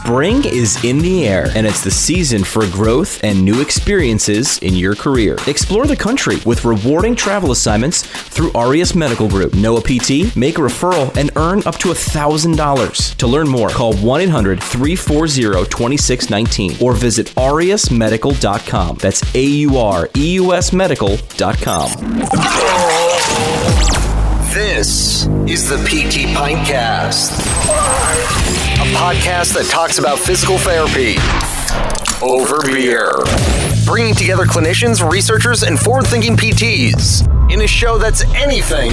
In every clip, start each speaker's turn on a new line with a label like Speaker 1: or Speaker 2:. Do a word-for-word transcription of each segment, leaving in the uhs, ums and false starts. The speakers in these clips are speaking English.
Speaker 1: Spring is in the air, and it's the season for growth and new experiences in your career. Explore the country with rewarding travel assignments through Aureus Medical Group. Know a P T, make a referral, and earn up to one thousand dollars. To learn more, call one eight hundred, three four zero, two six one nine or visit aureus medical dot com. That's A U R E U S medical dot com.
Speaker 2: This is the P T Pintcast, a podcast that talks about physical therapy over beer, bringing together clinicians, researchers, and forward-thinking P Ts in a show that's anything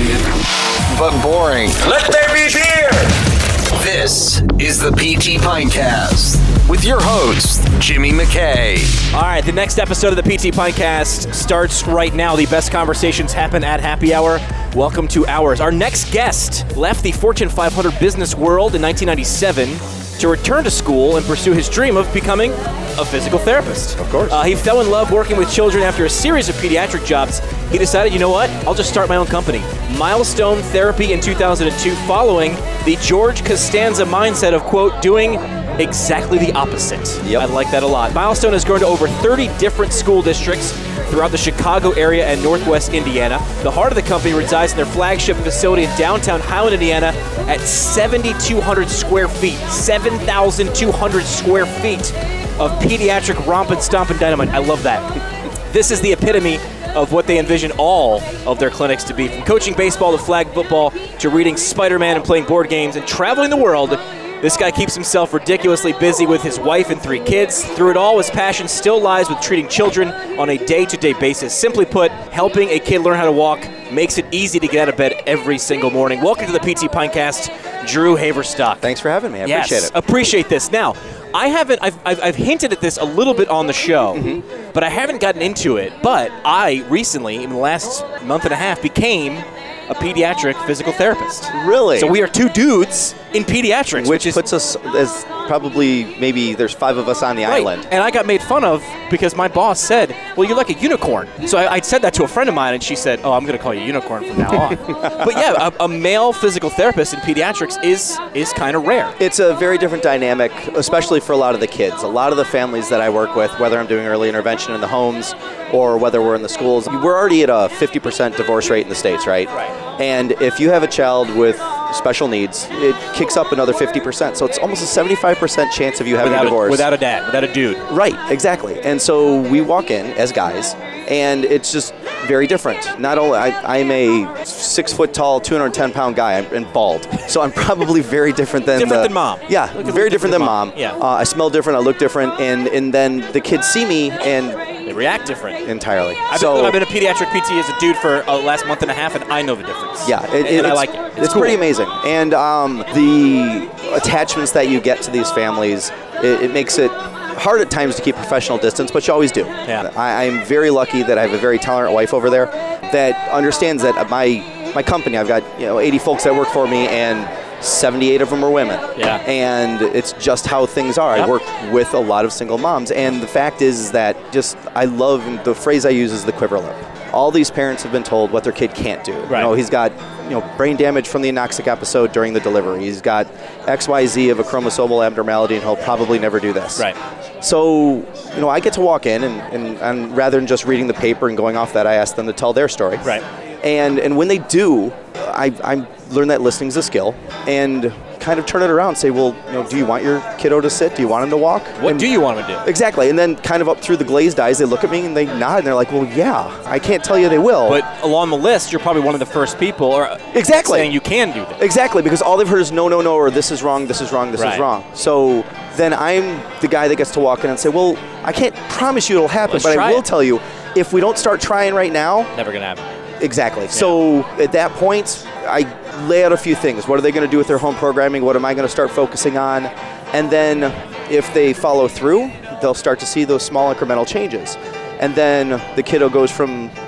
Speaker 2: but boring. Let there be beer! This is the P T Pintcast with your host, Jimmy McKay.
Speaker 3: All right, the next episode of the P T Pintcast starts right now. The best conversations happen at happy hour. Welcome to ours. Our next guest left the Fortune five hundred business world in nineteen ninety-seven to return to school and pursue his dream of becoming a physical therapist.
Speaker 4: Of course.
Speaker 3: Uh, he fell in love working with children after a series of pediatric jobs. He decided, you know what, I'll just start my own company. Milestone Therapy in two thousand two, following the George Costanza mindset of, quote, doing exactly the opposite.
Speaker 4: Yep.
Speaker 3: I like that a lot. Milestone has grown to over thirty different school districts throughout the Chicago area and Northwest Indiana. The heart of the company resides in their flagship facility in downtown Highland, Indiana at seven thousand two hundred square feet. seven thousand two hundred square feet of pediatric romp and stomp and dynamite. I love that. This is the epitome of what they envision all of their clinics to be. From coaching baseball to flag football to reading Spider-Man and playing board games and traveling the world, this guy keeps himself ridiculously busy with his wife and three kids. Through it all, his passion still lies with treating children on a day-to-day basis. Simply put, helping a kid learn how to walk makes it easy to get out of bed every single morning. Welcome to the P T Pintcast, Drew Haverstock.
Speaker 4: Thanks for having me. I
Speaker 3: yes,
Speaker 4: appreciate it.
Speaker 3: appreciate this. Now, I haven't, I've, I've, I've hinted at this a little bit on the show, mm-hmm. but I haven't gotten into it. But I recently, in the last month and a half, became a pediatric physical therapist.
Speaker 4: Really?
Speaker 3: So we are two dudes in pediatrics.
Speaker 4: Which,
Speaker 3: which is,
Speaker 4: puts us as probably, maybe there's five of us on the
Speaker 3: right.
Speaker 4: island.
Speaker 3: And I got made fun of because my boss said, well, you're like a unicorn. So I, I said that to a friend of mine, and she said, oh, I'm going to call you unicorn from now on. But yeah, a, a male physical therapist in pediatrics is is kind of rare.
Speaker 4: It's a very different dynamic, especially for a lot of the kids. A lot of the families that I work with, whether I'm doing early intervention in the homes or whether we're in the schools, we're already at a fifty percent divorce rate in the States, right?
Speaker 3: Right.
Speaker 4: And if you have a child with special needs, it kicks up another fifty percent. So it's almost a seventy-five percent chance of you having
Speaker 3: without
Speaker 4: a divorce.
Speaker 3: A, without a dad, without a dude.
Speaker 4: Right, exactly. And so we walk in as guys, and it's just very different. Not only, I, I'm a six foot tall, two hundred ten pound guy, I'm, and bald. So I'm probably very different than
Speaker 3: Different
Speaker 4: the,
Speaker 3: than mom.
Speaker 4: Yeah,
Speaker 3: Look,
Speaker 4: very
Speaker 3: look
Speaker 4: different,
Speaker 3: different
Speaker 4: than
Speaker 3: mom.
Speaker 4: mom.
Speaker 3: Yeah.
Speaker 4: Uh, I smell different, I look different, and, and then the kids see me and
Speaker 3: They react different.
Speaker 4: entirely.
Speaker 3: I've,
Speaker 4: so,
Speaker 3: been, I've been a pediatric P T as a dude for uh, last month and a half, and I know the difference.
Speaker 4: Yeah, it,
Speaker 3: and,
Speaker 4: it,
Speaker 3: and I
Speaker 4: it's,
Speaker 3: like it. It's,
Speaker 4: it's
Speaker 3: cool.
Speaker 4: pretty amazing. And um, the attachments that you get to these families, it, it makes it hard at times to keep professional distance, but you always do.
Speaker 3: Yeah.
Speaker 4: I, I'm very lucky that I have a very tolerant wife over there that understands that my my company, I've got you know eighty folks that work for me, and seventy-eight of them are women.
Speaker 3: Yeah.
Speaker 4: And it's just how things are.
Speaker 3: Yep.
Speaker 4: I work with a lot of single moms, and the fact is, is that just I love, the phrase I use is the quiver lip. All these parents have been told what their kid can't do.
Speaker 3: Right.
Speaker 4: You know, he's got you know brain damage from the anoxic episode during the delivery. He's got X Y Z of a chromosomal abnormality, and he'll probably never do this.
Speaker 3: Right.
Speaker 4: So, you know, I get to walk in, and, and, and rather than just reading the paper and going off that, I ask them to tell their story.
Speaker 3: Right.
Speaker 4: And and when they do, I I learn that listening's a skill, and kind of turn it around and say, well, you know, do you want your kiddo to sit? Do you want him to walk?
Speaker 3: What
Speaker 4: and
Speaker 3: do you want him to do?
Speaker 4: Exactly. And then kind of up through the glazed eyes, they look at me and they nod, and they're like, well, yeah, I can't tell you they will.
Speaker 3: But along the list, you're probably one of the first people or
Speaker 4: Exactly.
Speaker 3: saying you can do that.
Speaker 4: Exactly, because all they've heard is no, no, no, or this is wrong, this is wrong, this
Speaker 3: Right.
Speaker 4: is wrong. So then I'm the guy that gets to walk in and say, well, I can't promise you it'll happen,
Speaker 3: Let's
Speaker 4: but
Speaker 3: try
Speaker 4: I will
Speaker 3: it.
Speaker 4: tell you, if we don't start trying right now,
Speaker 3: Never going to happen.
Speaker 4: exactly. So at that point, I lay out a few things. What are they going to do with their home programming? What am I going to start focusing on? And then if they follow through, they'll start to see those small incremental changes. And then the kiddo goes from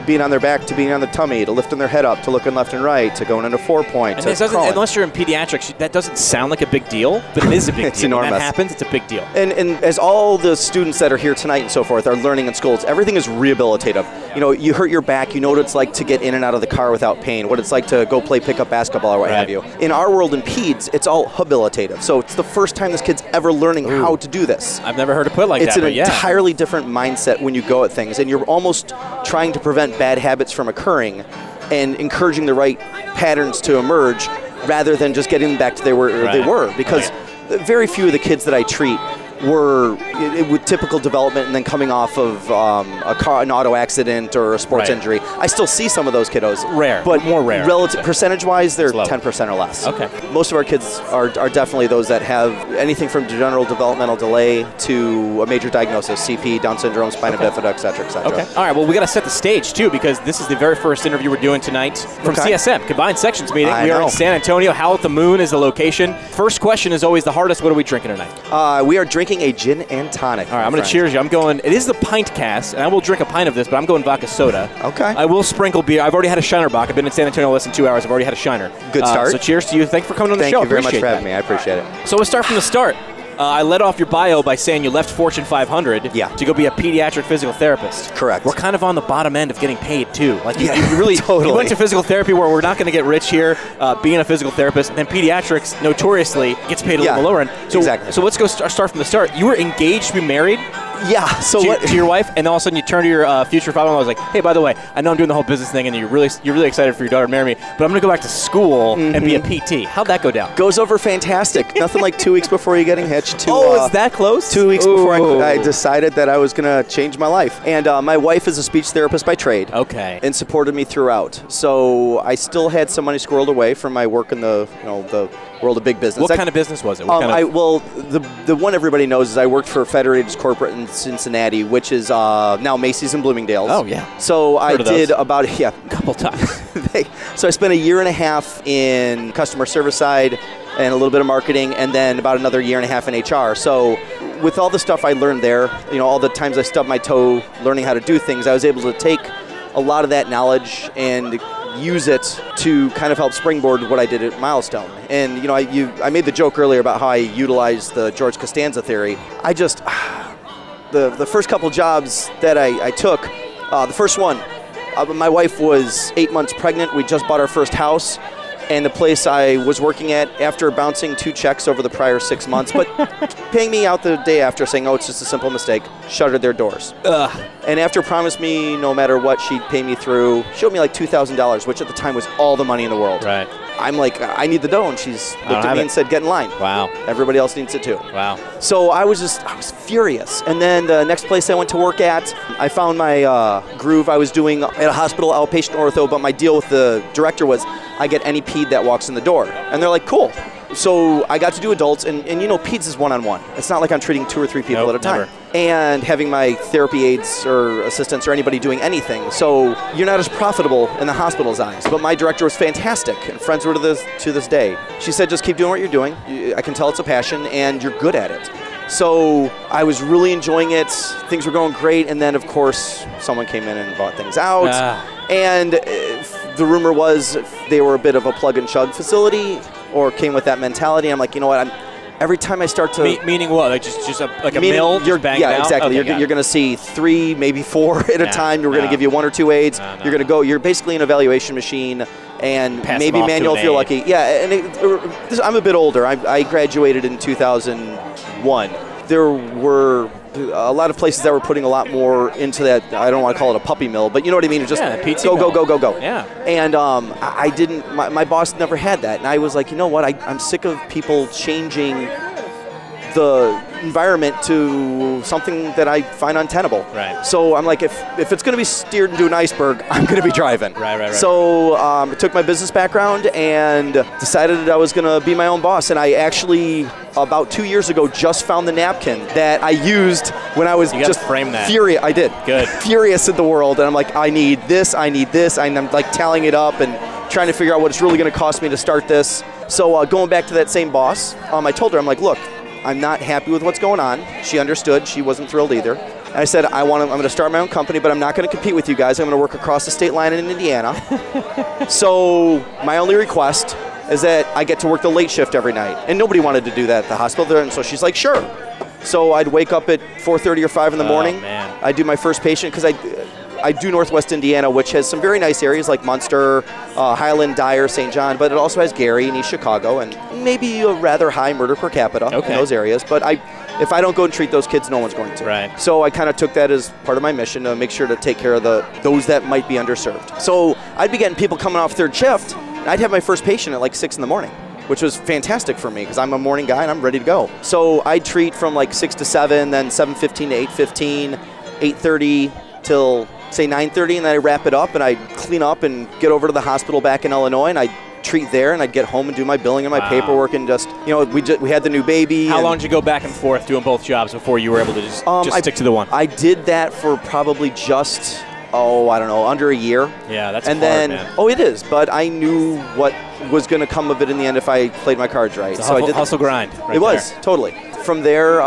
Speaker 4: being on their back to being on the tummy, to lifting their head up, to looking left and right, to going into four point.
Speaker 3: And
Speaker 4: to
Speaker 3: this doesn't,
Speaker 4: crawling.
Speaker 3: unless you're in pediatrics, that doesn't sound like a big deal, but it is a big
Speaker 4: It's
Speaker 3: deal.
Speaker 4: enormous.
Speaker 3: When that happens, it's a big deal.
Speaker 4: And, and as all the students that are here tonight and so forth are learning in schools, everything is rehabilitative. You know, you hurt your back, you know what it's like to get in and out of the car without pain, what it's like to go play pickup basketball or what
Speaker 3: Right.
Speaker 4: have you. In our world in peds, it's all habilitative. So it's the first time this kid's ever learning
Speaker 3: Ooh.
Speaker 4: how to do this.
Speaker 3: I've never heard it put like
Speaker 4: It's
Speaker 3: that,
Speaker 4: an
Speaker 3: but yeah.
Speaker 4: entirely different mindset when you go at things, and you're almost trying to prevent bad habits from occurring and encouraging the right patterns to emerge rather than just getting them back to they were,
Speaker 3: Right.
Speaker 4: they were. Because very few of the kids that I treat were it, it, with typical development and then coming off of um, a car, an auto accident or a sports
Speaker 3: Right.
Speaker 4: injury. I still see some of those kiddos.
Speaker 3: Rare,
Speaker 4: But
Speaker 3: more rare.
Speaker 4: Relative, percentage-wise, they're
Speaker 3: It's low.
Speaker 4: ten percent or less.
Speaker 3: Okay.
Speaker 4: Most of our kids are, are definitely those that have anything from general developmental delay to a major diagnosis, C P, Down syndrome, spina
Speaker 3: Okay.
Speaker 4: bifida, et cetera, et cetera.
Speaker 3: Okay. All right. Well, we got to set the stage too, because this is the very first interview we're doing tonight from
Speaker 4: Okay.
Speaker 3: C S M, Combined Sections Meeting.
Speaker 4: I
Speaker 3: we are
Speaker 4: know.
Speaker 3: in San Antonio. Howl at the Moon is the location. First question is always the hardest. What are we drinking tonight?
Speaker 4: Uh, we are drinking a gin and tonic.
Speaker 3: All right. I'm going to cheers you. I'm going. It is the pint cast, and I will drink a pint of this, but I'm going vodka soda.
Speaker 4: Okay.
Speaker 3: I will sprinkle beer. I've already had a Shiner Bock. I've been in San Antonio less than two hours. I've already had a Shiner.
Speaker 4: Good
Speaker 3: Uh,
Speaker 4: start.
Speaker 3: so cheers to you. Thanks for coming on the
Speaker 4: Thank
Speaker 3: show.
Speaker 4: you very much
Speaker 3: Appreciate
Speaker 4: for having
Speaker 3: that.
Speaker 4: me. I appreciate it.
Speaker 3: So let's start from the start. Uh, I led off your bio by saying you left Fortune five hundred
Speaker 4: Yeah.
Speaker 3: to go be a pediatric physical therapist.
Speaker 4: Correct.
Speaker 3: We're kind of on the bottom end of getting paid, too. Like, you,
Speaker 4: Yeah,
Speaker 3: you really
Speaker 4: totally.
Speaker 3: you went to physical therapy where we're not going to get rich here uh, being a physical therapist, and then pediatrics notoriously gets paid a
Speaker 4: Yeah,
Speaker 3: little lower end. So,
Speaker 4: exactly.
Speaker 3: So let's go start, start from the start. You were engaged to be married
Speaker 4: Yeah. So
Speaker 3: to,
Speaker 4: what?
Speaker 3: to your wife, and then all of a sudden you turn to your uh, future father-in-law and was like, hey, by the way, I know I'm doing the whole business thing, and you're really you're really excited for your daughter to marry me, but I'm going to go back to school and be a P T. How'd that go down?
Speaker 4: Goes over fantastic. Nothing like two weeks before you're getting hitched. To,
Speaker 3: Oh,
Speaker 4: uh,
Speaker 3: it's that close?
Speaker 4: Two weeks before I,
Speaker 3: Ooh.
Speaker 4: I decided that I was going to change my life. And uh, my wife is a speech therapist by trade.
Speaker 3: Okay.
Speaker 4: And supported me throughout. So I still had some money squirreled away from my work in the you know the world of big business.
Speaker 3: What
Speaker 4: I-
Speaker 3: kind of business was it? What
Speaker 4: Um,
Speaker 3: kind
Speaker 4: I,
Speaker 3: of,
Speaker 4: well, the the one everybody knows is I worked for Federated's Corporate in Cincinnati, which is uh, now Macy's and Bloomingdale's.
Speaker 3: Oh, yeah.
Speaker 4: So I
Speaker 3: Heard of
Speaker 4: did
Speaker 3: those.
Speaker 4: about yeah.
Speaker 3: couple times.
Speaker 4: They, so I spent a year and a half in customer service side and a little bit of marketing, and then about another year and a half in H R. So with all the stuff I learned there, you know, all the times I stubbed my toe learning how to do things, I was able to take a lot of that knowledge and use it to kind of help springboard what I did at Milestone. And you know, I you I made the joke earlier about how I utilized the George Costanza theory. I just the the first couple jobs that I, I took, uh, the first one, uh, my wife was eight months pregnant. We just bought our first house, and the place I was working at, after bouncing two checks over the prior six months, but paying me out the day after, saying, "Oh, it's just a simple mistake," shuttered their doors.
Speaker 3: Ugh.
Speaker 4: And after promised me no matter what she'd pay me through, showed me like two thousand dollars, which at the time was all the money in the world.
Speaker 3: Right.
Speaker 4: I'm like, I need the dough, and she's
Speaker 3: don't
Speaker 4: looked at
Speaker 3: have
Speaker 4: me
Speaker 3: it.
Speaker 4: and said, "Get in line."
Speaker 3: Wow.
Speaker 4: Everybody else needs it too.
Speaker 3: Wow.
Speaker 4: So I was just, I was furious. And then the next place I went to work at, I found my uh, groove. I was doing at a hospital outpatient ortho, but my deal with the director was I get any ped that walks in the door. And they're like, cool. So I got to do adults, and, and you know, peds is one-on-one. It's not like I'm treating two or three people
Speaker 3: Nope,
Speaker 4: at a time.
Speaker 3: never.
Speaker 4: And having my therapy aides or assistants or anybody doing anything. So you're not as profitable in the hospital's eyes. But my director was fantastic, and friends were to this, to this day. She said, just keep doing what you're doing. You- I can tell it's a passion, and you're good at it. So I was really enjoying it. Things were going great. And then, of course, someone came in and bought things out.
Speaker 3: Ah.
Speaker 4: And if the rumor was they were a bit of a plug-and-chug facility or came with that mentality. I'm like, you know what? I'm, every time I start to...
Speaker 3: Me- meaning what? Like just, just a, like a
Speaker 4: Meaning
Speaker 3: mill? Just
Speaker 4: you're,
Speaker 3: bang
Speaker 4: yeah,
Speaker 3: it out?
Speaker 4: exactly.
Speaker 3: Okay,
Speaker 4: you're
Speaker 3: got
Speaker 4: you're
Speaker 3: it.
Speaker 4: going to see three, maybe four at a
Speaker 3: No,
Speaker 4: time. You're going to
Speaker 3: no.
Speaker 4: give you one or two aids.
Speaker 3: No, no.
Speaker 4: You're going to go. You're basically an evaluation machine, and
Speaker 3: Pass
Speaker 4: maybe
Speaker 3: them off to
Speaker 4: manual
Speaker 3: an
Speaker 4: if you're
Speaker 3: aide.
Speaker 4: lucky. Yeah, and it, er, this, I'm a bit older. I, I graduated in two thousand one. There were a lot of places that were putting a lot more into that. I don't want to call it a puppy mill, but you know what I mean. It's just
Speaker 3: Yeah, the P T
Speaker 4: go,
Speaker 3: mill.
Speaker 4: go, go, go, go.
Speaker 3: Yeah.
Speaker 4: And um, I, I didn't. My, my boss never had that, and I was like, you know what? I, I'm sick of people changing the environment to something that I find untenable.
Speaker 3: Right.
Speaker 4: So I'm like, if if it's going to be steered into an iceberg, I'm going to be driving.
Speaker 3: Right, right, right.
Speaker 4: So um, I took my business background and decided that I was going to be my own boss. And I actually, about two years ago, just found the napkin that I used when I was
Speaker 3: You gotta
Speaker 4: just
Speaker 3: frame that.
Speaker 4: furious. I did.
Speaker 3: Good.
Speaker 4: Furious at the world. And I'm like, I need this, I need this. And I'm like tallying it up and trying to figure out what it's really going to cost me to start this. So uh, going back to that same boss, um, I told her, I'm like, look, I'm not happy with what's going on. She understood. She wasn't thrilled either. And I said, I want to, I'm going to start my own company, but I'm not going to compete with you guys. I'm going to work across the state line in Indiana. So my only request is that I get to work the late shift every night. And nobody wanted to do that at the hospital. And so she's like, sure. So I'd wake up at four thirty or five in the morning.
Speaker 3: Oh, man.
Speaker 4: I'd do my first patient because I, I do Northwest Indiana, which has some very nice areas like Munster, uh, Highland, Dyer, Saint John, but it also has Gary and East Chicago and maybe a rather high murder per capita
Speaker 3: okay.
Speaker 4: in those areas. But I, if I don't go and treat those kids, no one's going to.
Speaker 3: Right.
Speaker 4: So I kind of took that as part of my mission to make sure to take care of the those that might be underserved. So I'd be getting people coming off third shift, and I'd have my first patient at like six in the morning, which was fantastic for me because I'm a morning guy and I'm ready to go. So I'd treat from like six to seven, then seven fifteen to eight fifteen, eight thirty till say nine thirty, and then I'd wrap it up and I'd clean up and get over to the hospital back in Illinois, and I'd treat there, and I'd get home and do my billing and my
Speaker 3: wow.
Speaker 4: paperwork, and just, you know, we just, we had the new baby.
Speaker 3: How long did you go back and forth doing both jobs before you were able to just,
Speaker 4: um,
Speaker 3: just
Speaker 4: I,
Speaker 3: stick to the one?
Speaker 4: I did that for probably just, oh, I don't know, under a year.
Speaker 3: Yeah, that's
Speaker 4: and
Speaker 3: hard,
Speaker 4: then,
Speaker 3: man.
Speaker 4: Oh, it is, but I knew what was going to come of it in the end if I played my cards right.
Speaker 3: It's a
Speaker 4: so
Speaker 3: hustle,
Speaker 4: I did
Speaker 3: hustle grind. Right
Speaker 4: it was,
Speaker 3: there.
Speaker 4: totally. From there, uh,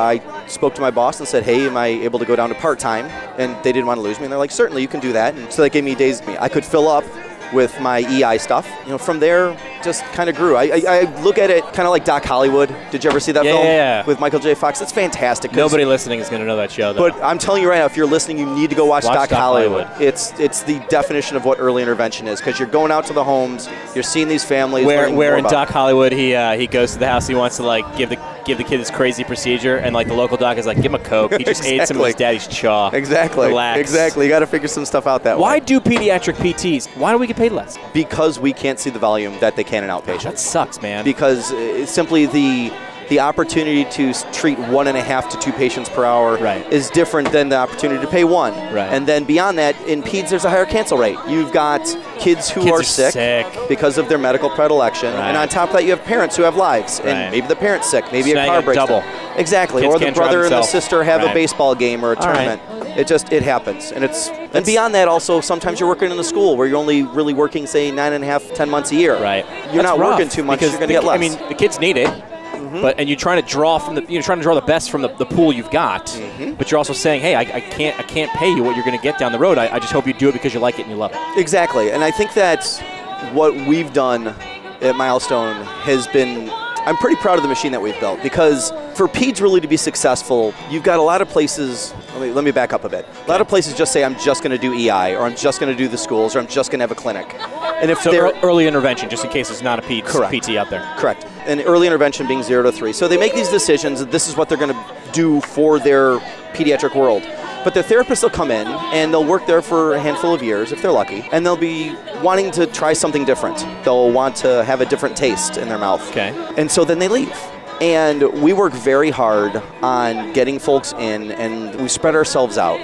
Speaker 4: I spoke to my boss and said, hey, am I able to go down to part-time? And they didn't want to lose me, and they're like, certainly, you can do that. And so they gave me days I could fill up with my E I stuff. You know, from there, just kind of grew. I, I, I look at it kind of like Doc Hollywood. Did you ever see that
Speaker 3: yeah,
Speaker 4: film
Speaker 3: yeah, yeah.
Speaker 4: with Michael J. Fox? It's fantastic.
Speaker 3: Nobody listening is going to know that show, though.
Speaker 4: But I'm telling you right now, if you're listening, you need to go watch,
Speaker 3: watch
Speaker 4: Doc,
Speaker 3: Doc
Speaker 4: Hollywood.
Speaker 3: Hollywood.
Speaker 4: It's it's the definition of what early intervention is, because you're going out to the homes, you're seeing these families.
Speaker 3: Where,
Speaker 4: learning
Speaker 3: where
Speaker 4: more
Speaker 3: in
Speaker 4: about
Speaker 3: Doc Hollywood, he uh, he goes to the house, he wants to like give the give the kid this crazy procedure, and like the local doc is like, give him a Coke. He just
Speaker 4: exactly.
Speaker 3: ate some of his daddy's chaw.
Speaker 4: Exactly.
Speaker 3: Relax.
Speaker 4: Exactly. You got to figure some stuff out that
Speaker 3: Why
Speaker 4: way.
Speaker 3: do pediatric P Ts? Why do we get paid less?
Speaker 4: Because we can't see the volume that they can in outpatient.
Speaker 3: That sucks, man.
Speaker 4: Because it's simply the the opportunity to s- treat one and a half to two patients per hour
Speaker 3: Right.
Speaker 4: is different than the opportunity to pay one.
Speaker 3: Right.
Speaker 4: And then beyond that, in peds, there's a higher cancel rate. You've got kids who
Speaker 3: Kids
Speaker 4: are,
Speaker 3: are
Speaker 4: sick,
Speaker 3: sick.
Speaker 4: because of their medical predilection,
Speaker 3: Right.
Speaker 4: and on top of that, you have parents who have lives, and
Speaker 3: Right.
Speaker 4: maybe the parent's sick, maybe
Speaker 3: So
Speaker 4: a
Speaker 3: now
Speaker 4: car
Speaker 3: you got
Speaker 4: breaks
Speaker 3: double.
Speaker 4: down. Exactly.
Speaker 3: Kids
Speaker 4: Or the
Speaker 3: can't drive
Speaker 4: brother and the
Speaker 3: themselves.
Speaker 4: sister have
Speaker 3: Right.
Speaker 4: a baseball game or a
Speaker 3: All right.
Speaker 4: tournament. It just it happens, and it's and
Speaker 3: That's-
Speaker 4: beyond that, also sometimes you're working in the school where you're only really working, say, nine and a half, ten months a year.
Speaker 3: Right.
Speaker 4: You're
Speaker 3: That's
Speaker 4: not
Speaker 3: rough
Speaker 4: working too much.
Speaker 3: because
Speaker 4: You're going to
Speaker 3: the-
Speaker 4: get less.
Speaker 3: I mean, the kids need it,
Speaker 4: Mm-hmm.
Speaker 3: but and you're trying to draw from the you're trying to draw the best from the, the pool you've got.
Speaker 4: Mm-hmm.
Speaker 3: But you're also saying, hey, I, I can't I can't pay you what you're going to get down the road. I, I just hope you do it because you like it and you love it.
Speaker 4: Exactly, and I think that's what we've done at Milestone has been. I'm pretty proud of the machine that we've built, because for peds really to be successful, you've got a lot of places. Let me, let me back up a bit. A lot of places just say, I'm just going to do E I, or I'm just going to do the schools, or I'm just going to have a clinic. And if
Speaker 3: So
Speaker 4: they're
Speaker 3: ear- early intervention, just in case there's not a P-
Speaker 4: Correct.
Speaker 3: P T out there.
Speaker 4: correct, and early intervention being zero to three, so they make these decisions. That this is what they're going to do for their pediatric world. But the therapists will come in, and they'll work there for a handful of years, if they're lucky, and they'll be wanting to try something different. They'll want to have a different taste in their mouth.
Speaker 3: Okay.
Speaker 4: And so then they leave. And we work very hard on getting folks in, and we spread ourselves out.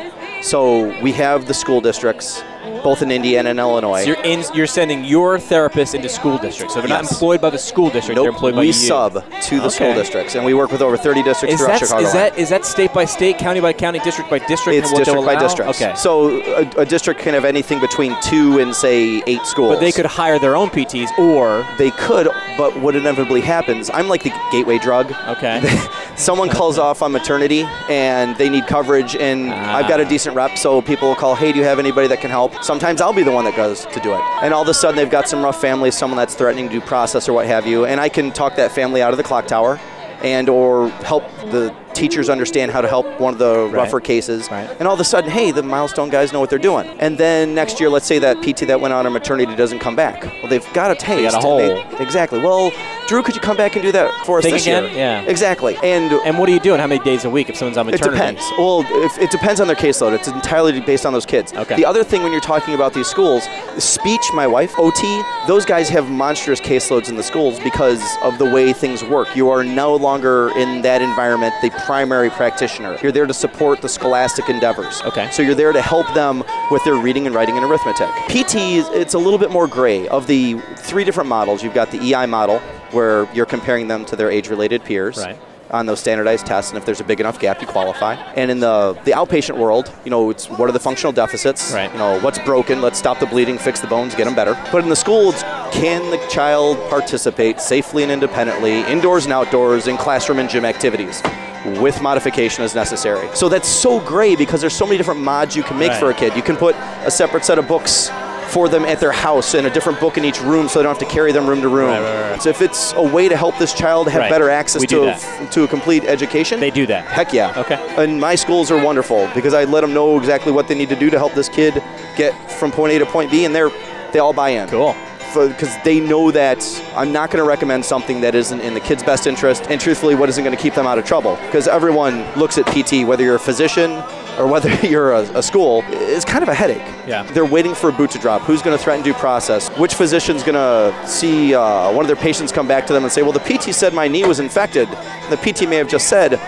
Speaker 4: So we have the school districts, both in Indiana and Illinois.
Speaker 3: So you're in, you're sending your therapist into school districts. So they're not
Speaker 4: Yes.
Speaker 3: employed by the school district. They're
Speaker 4: Nope,
Speaker 3: employed by
Speaker 4: we
Speaker 3: you.
Speaker 4: sub to the school
Speaker 3: Okay.
Speaker 4: districts, and we work with over thirty districts
Speaker 3: Is
Speaker 4: throughout
Speaker 3: that,
Speaker 4: Chicago.
Speaker 3: is that is that state by state, county by county, district by district?
Speaker 4: It's
Speaker 3: and what they'll
Speaker 4: district by
Speaker 3: allow?
Speaker 4: district.
Speaker 3: Okay.
Speaker 4: So a, a district can have anything between two and, say, eight schools.
Speaker 3: But they could hire their own P Ts, or
Speaker 4: They could, but what inevitably happens, I'm like the gateway drug.
Speaker 3: okay.
Speaker 4: Someone calls off on maternity and they need coverage, and
Speaker 3: Ah.
Speaker 4: I've got a decent rep, so people will call, hey, do you have anybody that can help? Sometimes I'll be the one that goes to do it. And all of a sudden they've got some rough families, someone that's threatening to do process or what have you, and I can talk that family out of the clock tower and or help the teachers understand how to help one of the
Speaker 3: Right.
Speaker 4: rougher cases.
Speaker 3: Right.
Speaker 4: And all of a sudden, hey, the Milestone guys know what they're doing. And then next year, let's say that P T that went on a maternity doesn't come back. Well, they've got a taste.
Speaker 3: got a
Speaker 4: and they-
Speaker 3: hole.
Speaker 4: exactly. Well, Drew, could you come back and do that for us
Speaker 3: Think
Speaker 4: this
Speaker 3: again?
Speaker 4: year?
Speaker 3: Yeah.
Speaker 4: Exactly. And
Speaker 3: And what are you doing? How many days a week if someone's on
Speaker 4: it
Speaker 3: maternity?
Speaker 4: depends. Well, if, it depends on their caseload. It's entirely based on those kids.
Speaker 3: Okay.
Speaker 4: The other thing when you're talking about these schools, speech, my wife, O T, those guys have monstrous caseloads in the schools because of the way things work. You are no longer in that environment the primary practitioner. You're there to support the scholastic endeavors.
Speaker 3: Okay.
Speaker 4: So you're there to help them with their reading and writing and arithmetic. P T, is- it's a little bit more gray. Of the three different models, you've got the E I model, where you're comparing them to their age-related peers.
Speaker 3: Right.
Speaker 4: on those standardized tests, and if there's a big enough gap, you qualify. And in the, the outpatient world, you know, it's what are the functional deficits?
Speaker 3: Right.
Speaker 4: You know, what's broken? Let's stop the bleeding, fix the bones, get them better. But in the school, it's can the child participate safely and independently, indoors and outdoors, in classroom and gym activities, with modification as necessary. So that's so great because there's so many different mods you can make
Speaker 3: Right.
Speaker 4: for a kid. You can put a separate set of books for them at their house and a different book in each room so they don't have to carry them room to room.
Speaker 3: Right, right, right.
Speaker 4: So if it's a way to help this child have
Speaker 3: Right.
Speaker 4: better access
Speaker 3: We
Speaker 4: to
Speaker 3: do
Speaker 4: a,
Speaker 3: that.
Speaker 4: to a complete education,
Speaker 3: They do that.
Speaker 4: heck yeah.
Speaker 3: Okay.
Speaker 4: And my schools are wonderful because I let them know exactly what they need to do to help this kid get from point A to point B, and they're they all buy in.
Speaker 3: Cool.
Speaker 4: Because they know that I'm not going to recommend something that isn't in the kid's best interest, and truthfully, what isn't going to keep them out of trouble. Because everyone looks at P T, whether you're a physician or whether you're a, a school, it's kind of a headache.
Speaker 3: Yeah.
Speaker 4: They're waiting for a boot to drop. Who's going to threaten due process? Which physician's going to see uh, one of their patients come back to them and say, well, the P T said my knee was infected. And the P T may have just said,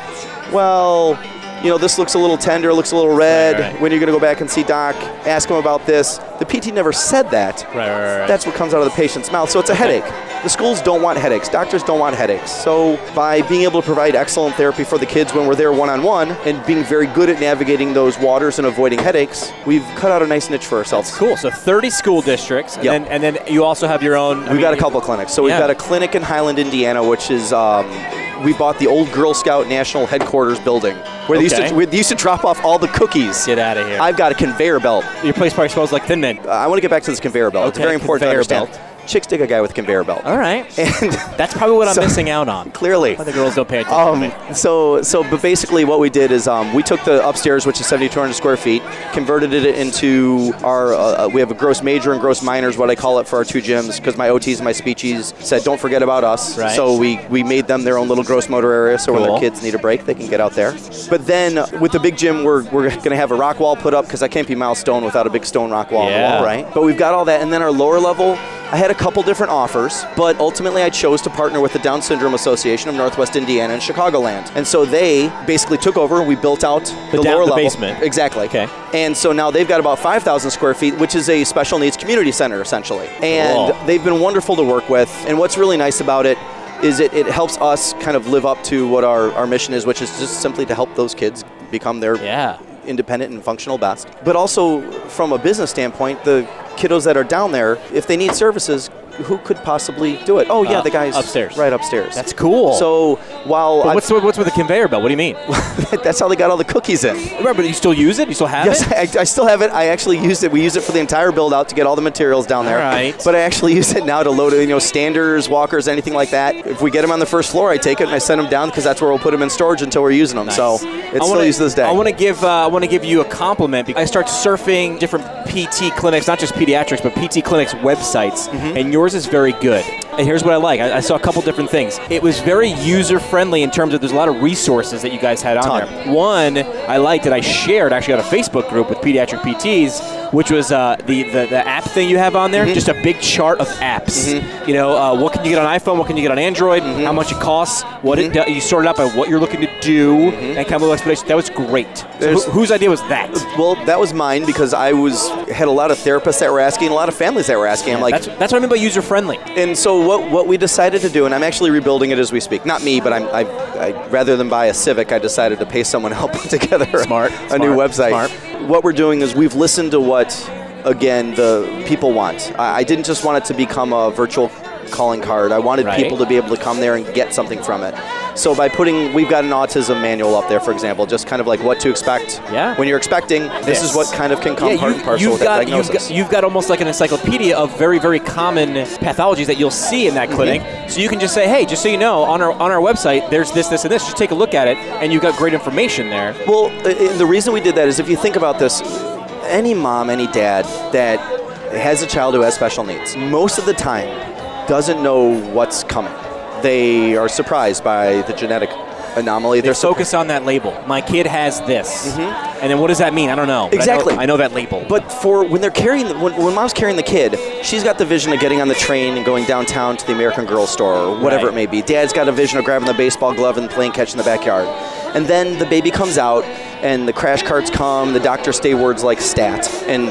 Speaker 4: well, you know, this looks a little tender, looks a little red.
Speaker 3: Right, right.
Speaker 4: When are you going to go back and see doc? Ask him about this. The P T never said that.
Speaker 3: Right, right, right.
Speaker 4: That's what comes out of the patient's mouth. So it's a headache. The schools don't want headaches. Doctors don't want headaches. So by being able to provide excellent therapy for the kids when we're there one-on-one and being very good at navigating those waters and avoiding headaches, we've cut out a nice niche for ourselves.
Speaker 3: Cool. So thirty school districts, and,
Speaker 4: Yep.
Speaker 3: then, and then you also have your own. I
Speaker 4: We've
Speaker 3: mean,
Speaker 4: got a couple of clinics. So we've
Speaker 3: Yeah.
Speaker 4: got a clinic in Highland, Indiana, which is um, we bought the old Girl Scout National Headquarters building where they, used
Speaker 3: Okay.
Speaker 4: to, we, they used to drop off all the cookies.
Speaker 3: Get out of here.
Speaker 4: I've got a conveyor belt.
Speaker 3: Your place probably smells like Thin Mint.
Speaker 4: Uh, I want to get back to this conveyor belt. It's
Speaker 3: Okay,
Speaker 4: very important to
Speaker 3: conveyor
Speaker 4: understand. Chicks dig a guy with a conveyor belt.
Speaker 3: All right.
Speaker 4: And
Speaker 3: That's probably what I'm
Speaker 4: So-
Speaker 3: missing out on.
Speaker 4: clearly.
Speaker 3: Why the girls don't pay attention
Speaker 4: Um,
Speaker 3: to me.
Speaker 4: so, so, but basically what we did is um, we took the upstairs, which is seventy-two hundred square feet, converted it into our, uh, we have a gross major and gross minors, what I call it, for our two gyms, because my O Ts and my speechies said, don't forget about us.
Speaker 3: Right.
Speaker 4: So we, we made them their own little gross motor area, so when
Speaker 3: Cool.
Speaker 4: their kids need a break, they can get out there. But then uh, with the big gym, we're, we're going to have a rock wall put up, because I can't be milestone without a big stone rock wall on the
Speaker 3: Yeah.
Speaker 4: wall, right? But we've got all that, and then our lower level, I had a couple different offers, but ultimately I chose to partner with the Down Syndrome Association of Northwest Indiana and Chicagoland. And so they basically took over and we built out the,
Speaker 3: down-
Speaker 4: lower
Speaker 3: the
Speaker 4: level.
Speaker 3: basement.
Speaker 4: Exactly.
Speaker 3: Okay.
Speaker 4: And so now they've got about five thousand square feet, which is a special needs community center essentially. And
Speaker 3: Cool.
Speaker 4: they've been wonderful to work with. And what's really nice about it is it, it helps us kind of live up to what our, our mission is, which is just simply to help those kids become their
Speaker 3: Yeah.
Speaker 4: independent and functional best. But also from a business standpoint, the kiddos that are down there, if they need services, who could possibly do it? Oh yeah,
Speaker 3: Uh,
Speaker 4: the guy's
Speaker 3: upstairs.
Speaker 4: right upstairs.
Speaker 3: That's cool.
Speaker 4: So while
Speaker 3: But
Speaker 4: I-
Speaker 3: what's, what's with the conveyor belt? What do you mean?
Speaker 4: that's how they got all the cookies in.
Speaker 3: Remember, but you still use it? You still have
Speaker 4: Yes,
Speaker 3: it?
Speaker 4: I, I still have it. I actually used it. We used it for the entire build out to get all the materials down there.
Speaker 3: All right.
Speaker 4: But I actually use it now to load, you know, standers, walkers, anything like that. If we get them on the first floor, I take it and I send them down because that's where we'll put them in storage until we're using them. So it's
Speaker 3: I
Speaker 4: still
Speaker 3: wanna-
Speaker 4: used to this day.
Speaker 3: I want to give uh, I want to give you a compliment because I start surfing different P T clinics, not just pediatrics, but P T clinics websites,
Speaker 4: Mm-hmm.
Speaker 3: and yours is very good. And here's what I like. I, I saw a couple different things. It was very user friendly in terms of there's a lot of resources that you guys had on
Speaker 4: Ton.
Speaker 3: there. One I liked that I shared actually on a Facebook group with pediatric P Ts, which was uh, the, the the app thing you have on there.
Speaker 4: Mm-hmm.
Speaker 3: Just a big chart of apps. You know, uh, what can you get on iPhone? What can you get on Android?
Speaker 4: Mm-hmm.
Speaker 3: How much it costs? What it do, you sort it out by what you're looking to do,
Speaker 4: Mm-hmm.
Speaker 3: and kind of a little explanation. That was great. So
Speaker 4: There's-
Speaker 3: who, whose idea was that?
Speaker 4: Well, that was mine because I was had a lot of therapists that were asking, a lot of families that were asking. I'm like,
Speaker 3: that's, that's what I mean by user friendly.
Speaker 4: and so what what we decided to do, and I'm actually rebuilding it as we speak. Not me, but I'm I, I rather than buy a Civic, I decided to pay someone to help put together
Speaker 3: Smart,
Speaker 4: a new
Speaker 3: smart,
Speaker 4: website.
Speaker 3: smart.
Speaker 4: What we're doing is we've listened to what, again, the people want. I, I didn't just want it to become a virtual calling card. I wanted
Speaker 3: Right.
Speaker 4: people to be able to come there and get something from it. So by putting, we've got an autism manual up there, for example, just kind of like what to expect
Speaker 3: Yeah.
Speaker 4: when you're expecting. This
Speaker 3: Yes.
Speaker 4: is what kind of can come
Speaker 3: Yeah,
Speaker 4: part
Speaker 3: you,
Speaker 4: and parcel
Speaker 3: you've
Speaker 4: with that
Speaker 3: got, you've
Speaker 4: diagnosis.
Speaker 3: got you've got almost like an encyclopedia of very very common pathologies that you'll see in that
Speaker 4: Mm-hmm.
Speaker 3: clinic. So you can just say, hey, just so you know, on our on our website, there's this, this, and this. Just take a look at it, and you've got great information there.
Speaker 4: Well, uh, the reason we did that is if you think about this, any mom, any dad that has a child who has special needs, most of the time doesn't know what's coming. They are surprised by the genetic anomaly.
Speaker 3: They
Speaker 4: They're
Speaker 3: focus on that label. My kid has this, and then what does that mean? I don't know. But I know-
Speaker 4: Exactly.
Speaker 3: I know, that label.
Speaker 4: But for when they're carrying, the, when, when mom's carrying the kid, she's got the vision of getting on the train and going downtown to the American Girl store or whatever
Speaker 3: Right.
Speaker 4: it may be. Dad's got a vision of grabbing the baseball glove and playing catch in the backyard. And then the baby comes out and the crash carts come, the doctors say words like stat. And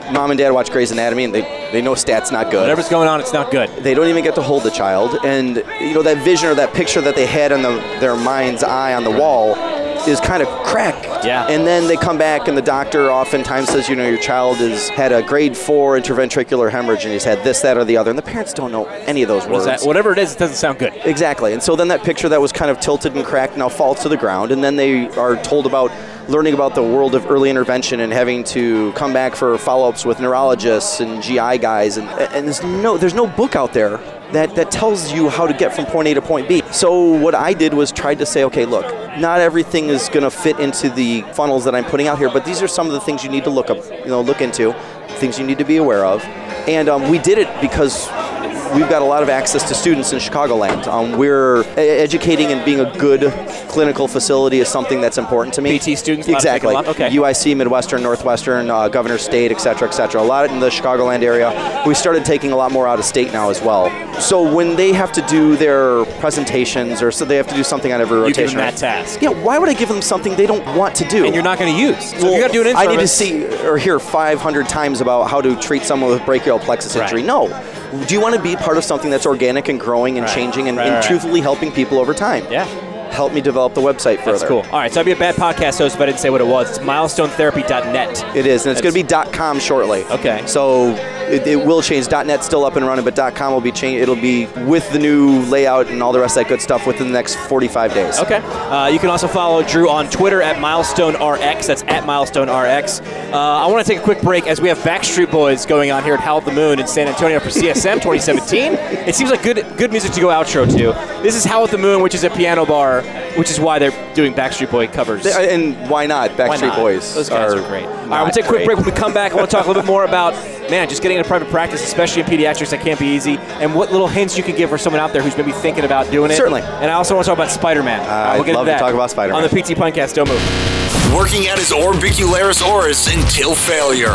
Speaker 4: mom and dad watch Grey's Anatomy, and they, they know stats not good.
Speaker 3: Whatever's going on, it's not good.
Speaker 4: They don't even get to hold the child. And, you know, that vision or that picture that they had in the, their mind's eye on the wall is kind of cracked.
Speaker 3: Yeah.
Speaker 4: And then they come back, and the doctor oftentimes says, you know, your child has had a grade four interventricular hemorrhage, and he's had this, that, or the other. And the parents don't know any of those
Speaker 3: What is
Speaker 4: words.
Speaker 3: that? Whatever it is, it doesn't sound good.
Speaker 4: Exactly. And so then that picture that was kind of tilted and cracked now falls to the ground, and then they are told about learning about the world of early intervention and having to come back for follow-ups with neurologists and G I guys, and, and there's no there's no book out there that, that tells you how to get from point A to point B. So what I did was tried to say, okay, look, not everything is going to fit into the funnels that I'm putting out here, but these are some of the things you need to look up, you know, look into, things you need to be aware of. And um, we did it because we've got a lot of access to students in Chicagoland. Um, we're educating and being a good clinical facility is something that's important to me.
Speaker 3: P T students?
Speaker 4: Exactly.
Speaker 3: Okay.
Speaker 4: U I C, Midwestern, Northwestern, uh, Governor State, et cetera, et cetera. A lot in the Chicagoland area. We started taking a lot more out of state now as well. So when they have to do their presentations, or so they have to do something on every
Speaker 3: You
Speaker 4: rotation.
Speaker 3: give them that task.
Speaker 4: Yeah, why would I give them something they don't want to do?
Speaker 3: And you're not going to use. So
Speaker 4: Well,
Speaker 3: you got to do an
Speaker 4: I need to
Speaker 3: in-service.
Speaker 4: see or hear five hundred times about how to treat someone with brachial plexus injury.
Speaker 3: Right.
Speaker 4: No. Do you want to be part of something that's organic and growing and
Speaker 3: Right.
Speaker 4: changing and,
Speaker 3: Right,
Speaker 4: and
Speaker 3: right, right.
Speaker 4: truthfully helping people over time?
Speaker 3: Yeah.
Speaker 4: Help me develop the website further.
Speaker 3: That's cool. All right, so I'd be a bad podcast host if I didn't say what it was. It's milestone therapy dot net.
Speaker 4: It is, and it's going to
Speaker 3: That's-
Speaker 4: be .com shortly.
Speaker 3: Okay.
Speaker 4: So it, it will change. .net's still up and running, but .com will be changed. It'll be with the new layout and all the rest of that good stuff within the next forty-five days.
Speaker 3: Okay. Uh, you can also follow Drew on Twitter at MilestoneRX. That's at MilestoneRX. Uh, I want to take a quick break as we have Backstreet Boys going on here at Howl at the Moon in San Antonio for C S M twenty seventeen. It seems like good good music to go outro to. This is Howl at the Moon, which is a piano bar, which is why they're doing Backstreet Boy covers.
Speaker 4: They- And why not?
Speaker 3: Why
Speaker 4: Backstreet
Speaker 3: not?
Speaker 4: Boys.
Speaker 3: Those guys are, great. All right, we'll
Speaker 4: not
Speaker 3: take a quick
Speaker 4: great.
Speaker 3: break. When we come back, I want to talk a little bit more about, man, just getting into private practice, especially in pediatrics, that can't be easy, and what little hints you can give for someone out there who's maybe thinking about doing it.
Speaker 4: Certainly.
Speaker 3: And I also want to talk about Spider-Man.
Speaker 4: Uh,
Speaker 3: we'll
Speaker 4: I'd
Speaker 3: get
Speaker 4: love
Speaker 3: into
Speaker 4: to
Speaker 3: that
Speaker 4: talk about Spider-Man.
Speaker 3: on the P T Podcast. Don't move.
Speaker 2: Working out his orbicularis oris until failure.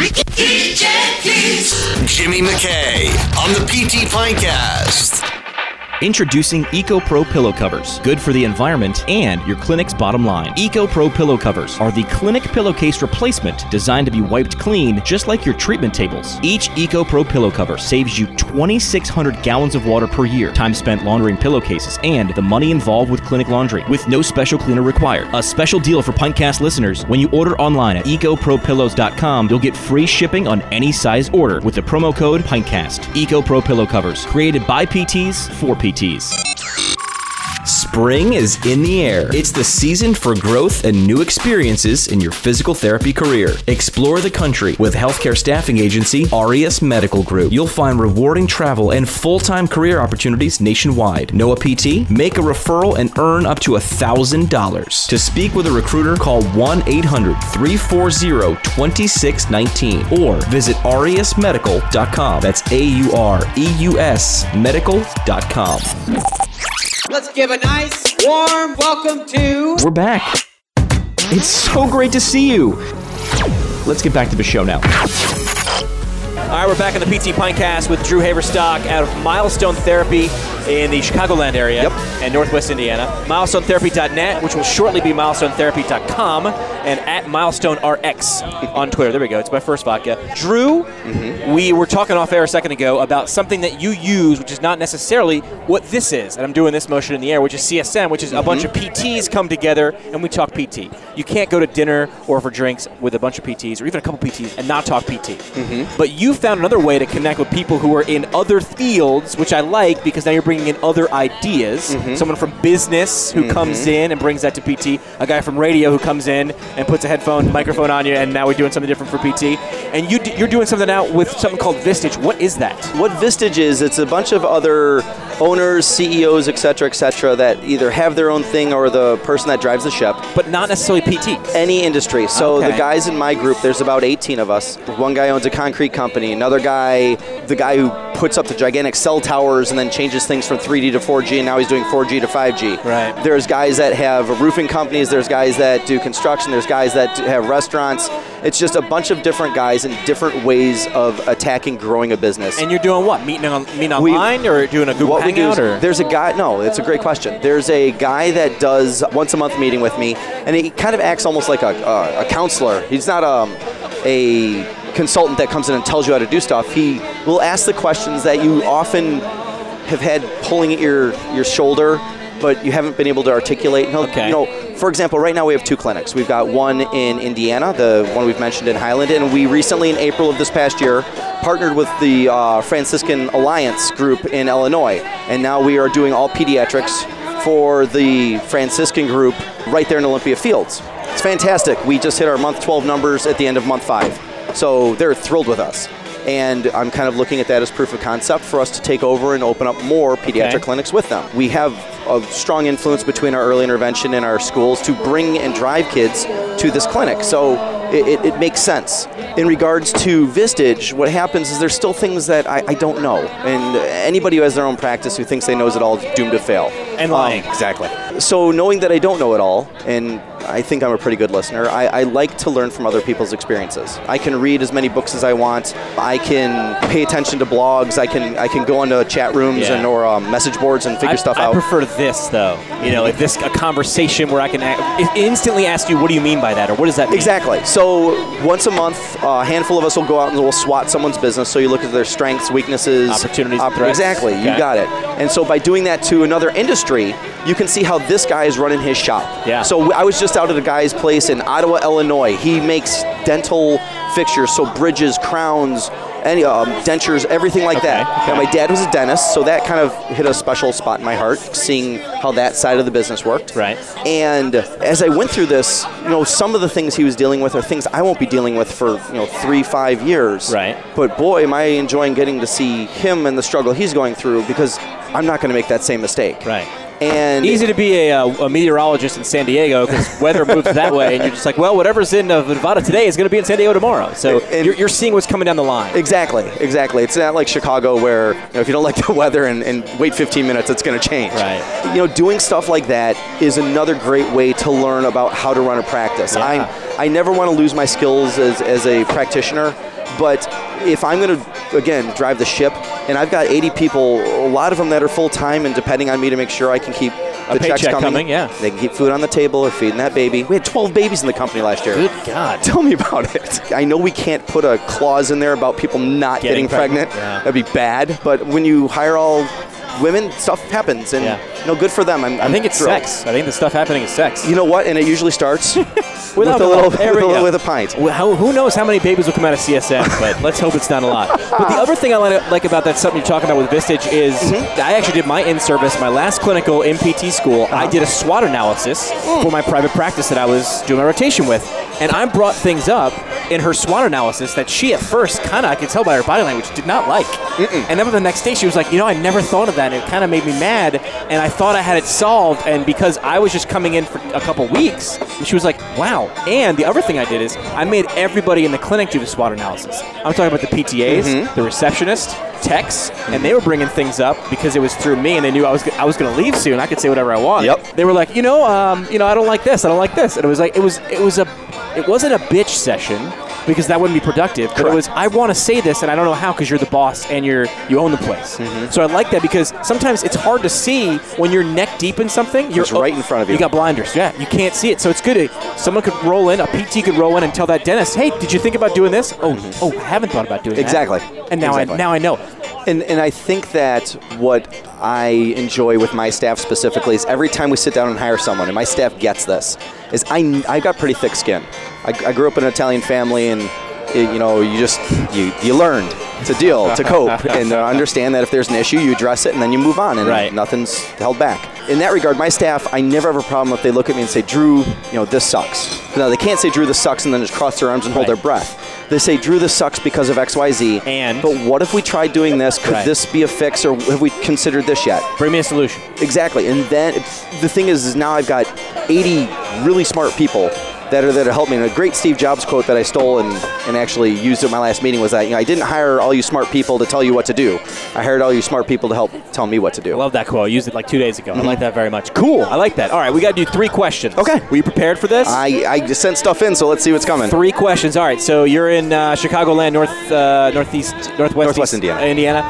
Speaker 2: Jimmy McKay on the P T Pintcast.
Speaker 1: Introducing EcoPro pillow covers. Good for the environment and your clinic's bottom line. EcoPro pillow covers are the clinic pillowcase replacement designed to be wiped clean just like your treatment tables. Each EcoPro pillow cover saves you twenty-six hundred gallons of water per year, time spent laundering pillowcases, and the money involved with clinic laundry with no special cleaner required. A special deal for Pintcast listeners. When you order online at eco pro pillows dot com, you'll get free shipping on any size order with the promo code Pintcast. EcoPro pillow covers, created by P Ts for P Ts. Spring is in the air. It's the season for growth and new experiences in your physical therapy career. Explore the country with healthcare staffing agency Aureus Medical Group. You'll find rewarding travel and full-time career opportunities nationwide. Know a P T? Make a referral and earn up to one thousand dollars. To speak with a recruiter, call one eight hundred, three four zero, two six one nine or visit aureus medical dot com. That's A U R E U S medical dot com.
Speaker 5: Let's give a nice, warm welcome to...
Speaker 1: We're back. It's so great to see you. Let's get back to the show now.
Speaker 3: All right, we're back in the P T Pintcast with Drew Haverstock out of Milestone Therapy in the Chicagoland area
Speaker 4: Yep.
Speaker 3: and Northwest Indiana. milestone therapy dot net, which will shortly be milestone therapy dot com, and at MilestoneRX on Twitter. There we go. It's my first vodka. Drew,
Speaker 4: Mm-hmm.
Speaker 3: we were talking off air a second ago about something that you use, which is not necessarily what this is. And I'm doing this motion in the air, which is C S M, which is a bunch of P Ts come together and we talk P T. You can't go to dinner or for drinks with a bunch of P Ts or even a couple P Ts and not talk P T.
Speaker 4: Mm-hmm.
Speaker 3: But you found another way to connect with people who are in other fields, which I like because now you're bringing in other ideas.
Speaker 4: Mm-hmm.
Speaker 3: Someone from business who comes in and brings that to P T. A guy from radio who comes in and puts a headphone, microphone on you, and now we're doing something different for P T. And you, d- you're doing something now with something called Vistage. What is that?
Speaker 4: What Vistage is, it's a bunch of other owners, C E Os, et cetera, et cetera, that either have their own thing or the person that drives the ship.
Speaker 3: But not necessarily P Ts.
Speaker 4: Any industry. So
Speaker 3: Okay.
Speaker 4: the guys in my group, there's about eighteen of us. One guy owns a concrete company. Another guy, the guy who puts up the gigantic cell towers and then changes things from three G to four G, and now he's doing four G to five G.
Speaker 3: Right.
Speaker 4: There's guys that have roofing companies. There's guys that do construction. There's guys that have restaurants. It's just a bunch of different guys in different ways of attacking growing a business.
Speaker 3: And you're doing what? Meeting on meeting
Speaker 4: We-
Speaker 3: online or doing a Google
Speaker 4: What we do
Speaker 3: Hangout?
Speaker 4: is,
Speaker 3: Or?
Speaker 4: there's a guy, no, it's a great question. There's a guy that does once a month meeting with me, and he kind of acts almost like a, a, a counselor. He's not um, a consultant that comes in and tells you how to do stuff. He will ask the questions that you often have had pulling at your, your shoulder, but you haven't been able to articulate. He'll,
Speaker 3: Okay.
Speaker 4: You know, for example, right now we have two clinics. We've got one in Indiana, the one we've mentioned in Highland, and we recently, in April of this past year, partnered with the uh, Franciscan Alliance group in Illinois, and now we are doing all pediatrics for the Franciscan group right there in Olympia Fields. It's fantastic. We just hit our month twelve numbers at the end of month five, so they're thrilled with us. And I'm kind of looking at that as proof of concept for us to take over and open up more pediatric
Speaker 3: Okay.
Speaker 4: clinics with them. We have a strong influence between our early intervention and our schools to bring and drive kids to this clinic. So it, it, it makes sense. In regards to Vistage, what happens is there's still things that I, I don't know. And anybody who has their own practice who thinks they knows it all is doomed to fail.
Speaker 3: And lying.
Speaker 4: Um, exactly. So knowing that I don't know it all, and I think I'm a pretty good listener, I, I like to learn from other people's experiences. I can read as many books as I want. I can pay attention to blogs. I can I can go into chat rooms
Speaker 3: Yeah.
Speaker 4: and or um, message boards and figure
Speaker 3: I,
Speaker 4: stuff
Speaker 3: I
Speaker 4: out.
Speaker 3: prefer this, though. You know, like this, a conversation where I can a- instantly ask you, what do you mean by that, or what does that mean?
Speaker 4: Exactly. So once a month, a handful of us will go out and we'll SWAT someone's business. So you look at their strengths, weaknesses,
Speaker 3: Opportunities, threats.
Speaker 4: Exactly. You
Speaker 3: Okay.
Speaker 4: got it. And so by doing that to another industry, you can see how this guy is running his shop.
Speaker 3: Yeah.
Speaker 4: So I was just out at a guy's place in Ottawa, Illinois. He makes dental fixtures, so bridges, crowns, any um, dentures, everything like
Speaker 3: Okay,
Speaker 4: that.
Speaker 3: okay.
Speaker 4: Now, my dad was a dentist, so that kind of hit a special spot in my heart, seeing how that side of the business worked.
Speaker 3: Right.
Speaker 4: And as I went through this, you know, some of the things he was dealing with are things I won't be dealing with for, you know, three, five years.
Speaker 3: Right.
Speaker 4: But boy, am I enjoying getting to see him and the struggle he's going through, because I'm not going to make that same mistake.
Speaker 3: Right.
Speaker 4: And
Speaker 3: Easy to be a, uh, a meteorologist in San Diego because weather moves that way, and you're just like, well, whatever's in uh, Nevada today is going to be in San Diego tomorrow. So
Speaker 4: And-
Speaker 3: you're, you're seeing what's coming down the line.
Speaker 4: Exactly, exactly. It's not like Chicago where, you know, if you don't like the weather and, and wait fifteen minutes, it's going to change.
Speaker 3: Right.
Speaker 4: You know, doing stuff like that is another great way to learn about how to run a practice.
Speaker 3: Yeah.
Speaker 4: I I never want to lose my skills as, as a practitioner, but if I'm going to, again, drive the ship, and I've got eighty people, a lot of them that are full-time and depending on me to make sure I can keep the checks
Speaker 3: paycheck
Speaker 4: coming.
Speaker 3: coming, yeah.
Speaker 4: They can keep food on the table or feeding that baby. We had twelve babies in the company last year.
Speaker 3: Good God.
Speaker 4: Tell me about it. I know we can't put a clause in there about people not
Speaker 3: Getting
Speaker 4: getting, pregnant.
Speaker 3: pregnant, yeah.
Speaker 4: That'd be bad. But when you hire all women, stuff happens, and
Speaker 3: Yeah.
Speaker 4: you know, good for them. I'm,
Speaker 3: I
Speaker 4: I'm
Speaker 3: think it's
Speaker 4: thrilled.
Speaker 3: sex. I think the stuff happening is sex.
Speaker 4: You know what? And it usually starts with
Speaker 3: With
Speaker 4: a
Speaker 3: alcohol.
Speaker 4: little,
Speaker 3: There
Speaker 4: with
Speaker 3: we
Speaker 4: a,
Speaker 3: go.
Speaker 4: with a pint.
Speaker 3: Well, how, who knows how many babies will come out of C S M, but let's hope it's not a lot. But the other thing I like, like about that, something you're talking about with Vistage, is
Speaker 4: Mm-hmm.
Speaker 3: I actually did my in-service, my last clinical M P T school,
Speaker 4: Uh-huh.
Speaker 3: I did a SWOT analysis
Speaker 4: Mm.
Speaker 3: for my private practice that I was doing my rotation with. And I brought things up in her SWOT analysis that she at first, kind of, I could tell by her body language, did not like. Mm-mm. And then the next day she was like, you know, I never thought of that. And it kind of made me mad. And I thought I had it solved. And because I was just coming in for a couple weeks, she was like, wow. And the other thing I did is I made everybody in the clinic do the SWOT analysis. I'm talking about the P T As,
Speaker 4: Mm-hmm.
Speaker 3: the receptionist, techs, and they were bringing things up because it was through me, and they knew I was go- I was going to leave soon. I could say whatever I wanted.
Speaker 4: Yep.
Speaker 3: They were like, you know, um, you know, I don't like this. I don't like this. And it was like, it was, it was a, it wasn't a bitch session because that wouldn't be productive. But it
Speaker 4: Correct.
Speaker 3: was, I want to say this, and I don't know how because you're the boss and you're you own the place.
Speaker 4: Mm-hmm.
Speaker 3: So I like that because sometimes it's hard to see when you're neck deep in something. You're
Speaker 4: It's right in front of you.
Speaker 3: You got blinders. Yeah, you can't see it. So it's good. To, someone could roll in, a P T could roll in and tell that dentist, hey, did you think about doing this? Oh, oh, I haven't thought about doing
Speaker 4: Exactly.
Speaker 3: that. And now
Speaker 4: Exactly.
Speaker 3: I now I know.
Speaker 4: And, and I think that what I enjoy with my staff specifically is every time we sit down and hire someone, and my staff gets this, is I I got pretty thick skin. I, I grew up in an Italian family, and it, you know, you just you you learned to deal, to cope, and uh, understand that if there's an issue, you address it, and then you move on, and
Speaker 3: Right.
Speaker 4: nothing's held back. In that regard, my staff, I never have a problem if they look at me and say, Drew, you know, this sucks. No, they can't say, Drew, this sucks, and then just cross their arms and hold
Speaker 3: Right.
Speaker 4: their breath. They say, Drew, this sucks because of X Y Z.
Speaker 3: And?
Speaker 4: But what if we tried doing this? Could
Speaker 3: Right.
Speaker 4: this be a fix, or have we considered this yet?
Speaker 3: Bring me a solution.
Speaker 4: Exactly. And then the thing is, is now I've got eighty really smart people that are there to help me. And a great Steve Jobs quote that I stole and, and actually used at my last meeting was that, you know, I didn't hire all you smart people to tell you what to do. I hired all you smart people to help tell me what to do.
Speaker 3: I love that quote. I used it like two days ago. I like that very much. Cool. I like that. All right, we got to do three questions.
Speaker 4: Okay.
Speaker 3: Were you prepared for this?
Speaker 4: I, I just sent stuff in, so let's see what's coming.
Speaker 3: Three questions. All right. So you're in uh, Chicagoland, north, uh, northeast, northwest,
Speaker 4: Northwest
Speaker 3: east-
Speaker 4: Indiana.
Speaker 3: Indiana.